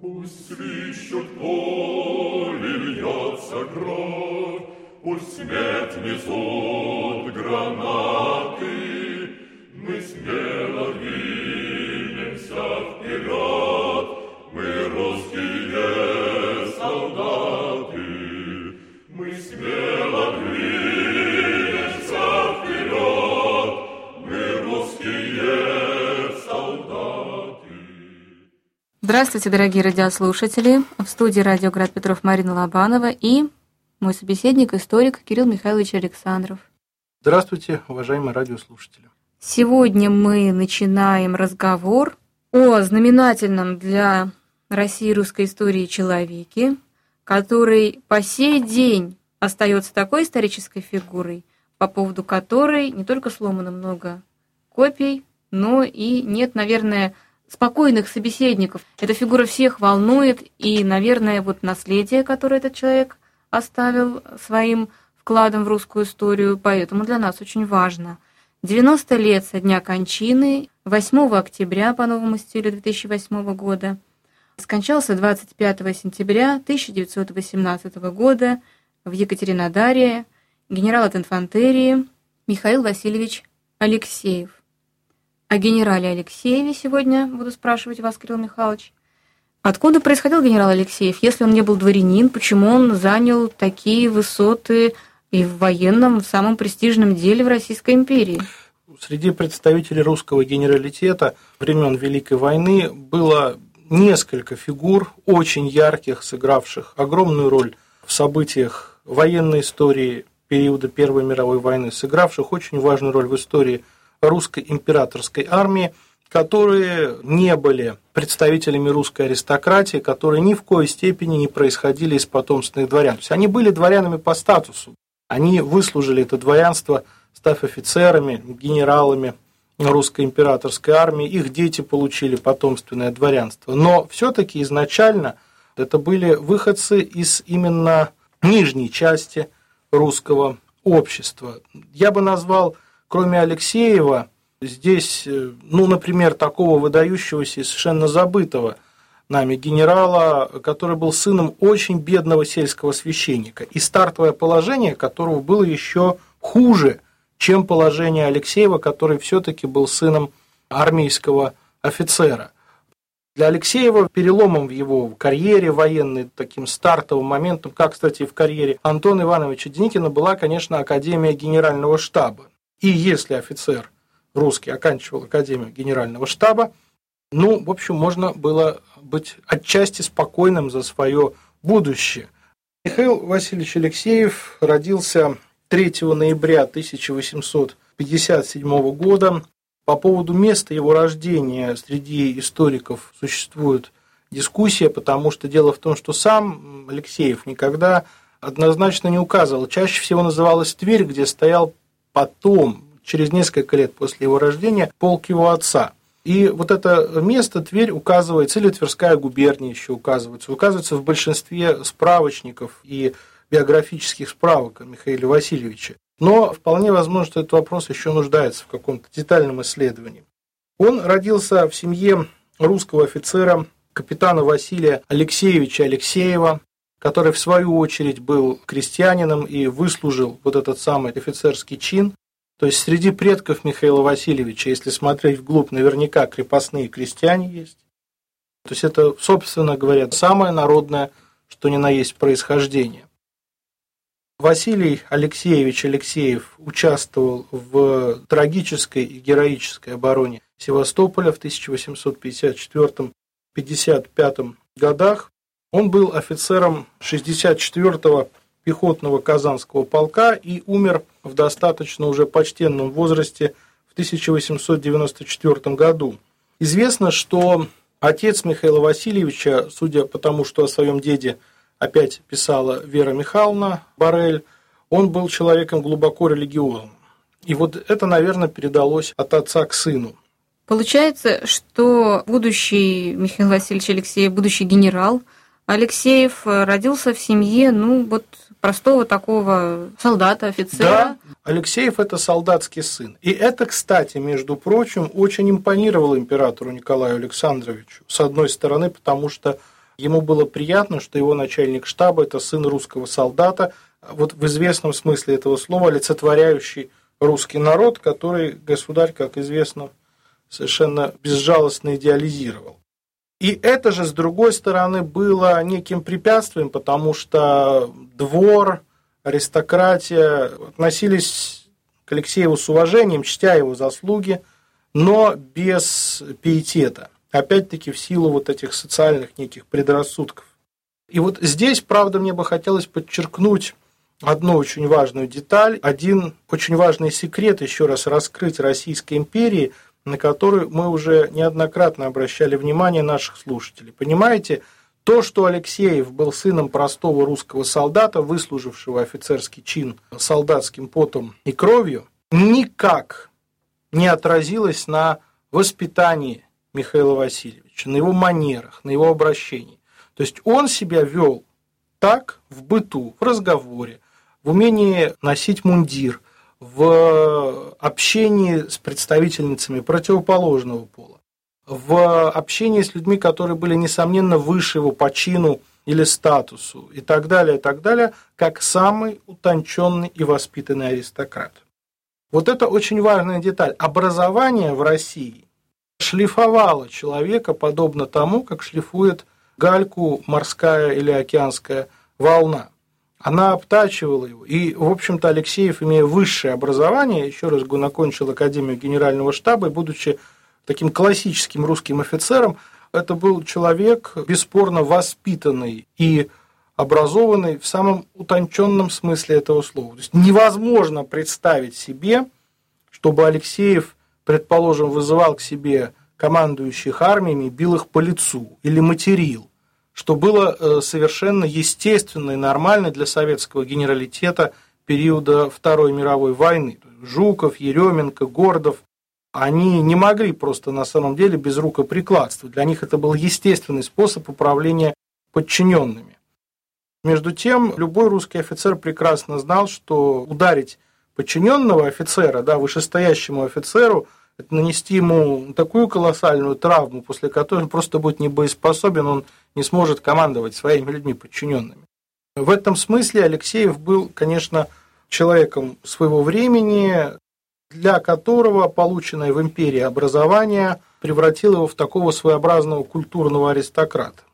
Пусть свищут поле, льется кровь, пусть свет несут гранаты, мы смело двинемся вперед, мы русские солдаты, мы смело двинемся вперед, мы русские солдаты. Здравствуйте, дорогие радиослушатели! В студии «Радио Град Петров» Марина Лобанова и мой собеседник, историк Кирилл Михайлович Александров. Здравствуйте, уважаемые радиослушатели! Сегодня мы начинаем разговор о знаменательном для России и русской истории человеке, который по сей день остается такой исторической фигурой, по поводу которой не только сломано много копий, но и нет, наверное, спокойных собеседников. Эта фигура всех волнует, и, наверное, вот наследие, которое этот человек оставил своим вкладом в русскую историю, поэтому для нас очень важно. 90 лет со дня кончины, 8 октября по новому стилю 2008 года, скончался 25 сентября 1918 года в Екатеринодаре генерал от инфантерии Михаил Васильевич Алексеев. О генерале Алексееве сегодня буду спрашивать вас, Кирилл Михайлович. Откуда происходил генерал Алексеев? Если он не был дворянин, почему он занял такие высоты и в военном, в самом престижном деле в Российской империи? Среди представителей русского генералитета времен Великой войны было несколько фигур, очень ярких, сыгравших огромную роль в событиях военной истории периода Первой мировой войны, сыгравших очень важную роль в истории русской императорской армии, которые не были представителями русской аристократии, которые ни в коей степени не происходили из потомственных дворян. То есть они были дворянами по статусу, они выслужили это дворянство, став офицерами, генералами русской императорской армии, их дети получили потомственное дворянство. Но все-таки изначально это были выходцы из именно нижней части русского общества. Я бы назвал, кроме Алексеева, здесь, например, такого выдающегося и совершенно забытого нами генерала, который был сыном очень бедного сельского священника, и стартовое положение которого было еще хуже, чем положение Алексеева, который все-таки был сыном армейского офицера. Для Алексеева переломом в его карьере военной, таким стартовым моментом, как, кстати, и в карьере Антона Ивановича Деникина, была, конечно, Академия Генерального штаба. И если офицер русский оканчивал Академию Генерального штаба, в общем, можно было быть отчасти спокойным за свое будущее. Михаил Васильевич Алексеев родился 3 ноября 1857 года. По поводу места его рождения среди историков существует дискуссия, потому что дело в том, что сам Алексеев никогда однозначно не указывал. Чаще всего называлась Тверь, где стоял потом, через несколько лет после его рождения, полк его отца. И вот это место, Тверь, указывается, или Тверская губерния еще указывается в большинстве справочников и биографических справок о Михаиле Васильевиче. Но вполне возможно, что этот вопрос еще нуждается в каком-то детальном исследовании. Он родился в семье русского офицера, капитана Василия Алексеевича Алексеева, который в свою очередь был крестьянином и выслужил вот этот самый офицерский чин. То есть среди предков Михаила Васильевича, если смотреть вглубь, наверняка крепостные крестьяне есть. То есть это, собственно говоря, самое народное, что ни на есть происхождение. Василий Алексеевич Алексеев участвовал в трагической и героической обороне Севастополя в 1854-55 годах. Он был офицером 64-го пехотного Казанского полка и умер в достаточно уже почтенном возрасте в 1894 году. Известно, что отец Михаила Васильевича, судя по тому, что о своем деде опять писала Вера Михайловна Борель, он был человеком глубоко религиозным. И вот это, наверное, передалось от отца к сыну. Получается, что будущий Михаил Васильевич Алексеев, будущий генерал Алексеев, родился в семье, простого такого солдата, офицера. Да, Алексеев – это солдатский сын. И это, кстати, между прочим, очень импонировало императору Николаю Александровичу. С одной стороны, потому что Ему было приятно, что его начальник штаба – это сын русского солдата, вот в известном смысле этого слова, олицетворяющий русский народ, который государь, как известно, совершенно безжалостно идеализировал. И это же, с другой стороны, было неким препятствием, потому что двор, аристократия относились к Алексееву с уважением, чтя его заслуги, но без пиетета. Опять-таки в силу вот этих социальных неких предрассудков. И вот здесь, правда, мне бы хотелось подчеркнуть одну очень важную деталь, один очень важный секрет еще раз раскрыть Российской империи, на который мы уже неоднократно обращали внимание наших слушателей. Понимаете, то, что Алексеев был сыном простого русского солдата, выслужившего офицерский чин солдатским потом и кровью, никак не отразилось на воспитании Михаила Васильевича, на его манерах, на его обращении. То есть он себя вел так в быту, в разговоре, в умении носить мундир, в общении с представительницами противоположного пола, в общении с людьми, которые были, несомненно, выше его по чину или статусу и так далее, как самый утонченный и воспитанный аристократ. Вот это очень важная деталь. Образование в России шлифовало человека подобно тому, как шлифует гальку морская или океанская волна. Она обтачивала его. И, в общем-то, Алексеев, имея высшее образование, еще раз говорю, окончил Академию Генерального штаба, и, будучи таким классическим русским офицером, это был человек, бесспорно, воспитанный и образованный в самом утонченном смысле этого слова. То есть невозможно представить себе, чтобы Алексеев, предположим, вызывал к себе командующих армиями, бил их по лицу или материл, что было совершенно естественно и нормально для советского генералитета периода Второй мировой войны. Жуков, Еременко, Гордов, они не могли просто на самом деле без рукоприкладства. Для них это был естественный способ управления подчиненными. Между тем, любой русский офицер прекрасно знал, что ударить подчиненного офицера, вышестоящему офицеру, это нанести ему такую колоссальную травму, после которой он просто будет небоеспособен, он не сможет командовать своими людьми подчиненными. В этом смысле Алексеев был, конечно, человеком своего времени, для которого полученное в империи образование превратило его в такого своеобразного культурного аристократа.